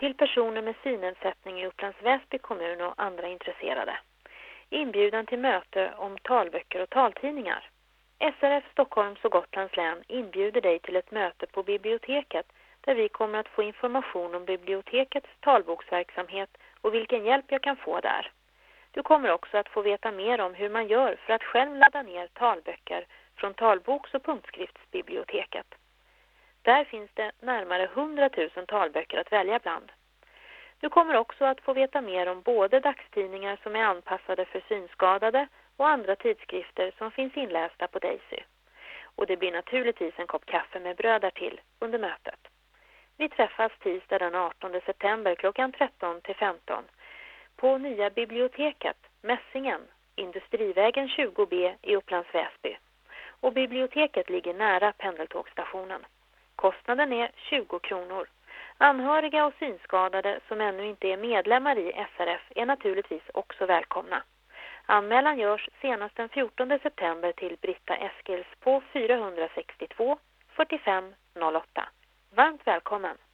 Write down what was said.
till personer med synnedsättning i Upplands Väsby kommun och andra intresserade. Inbjudan till möte om talböcker och taltidningar. SRF Stockholms och Gotlands län inbjuder dig till ett möte på biblioteket där vi kommer att få information om bibliotekets talboksverksamhet och vilken hjälp jag kan få där. Du kommer också att få veta mer om hur man gör för att själv ladda ner talböcker från talboks- och punktskriftsbiblioteket. Där finns det närmare 100 000 talböcker att välja bland. Du kommer också att få veta mer om både dagstidningar som är anpassade för synskadade och andra tidskrifter som finns inlästa på Daisy. Och det blir naturligtvis en kopp kaffe med bröd därtill under mötet. Vi träffas tisdag den 18 september klockan 13 till 15 på Nya biblioteket, Mässingen, Industrivägen 20B i Upplands Väsby. Och biblioteket ligger nära pendeltågstationen. Kostnaden är 20 kronor. Anhöriga och synskadade som ännu inte är medlemmar i SRF är naturligtvis också välkomna. Anmälan görs senast den 14 september till Britta Eskils på 462 45 08. Varmt välkommen!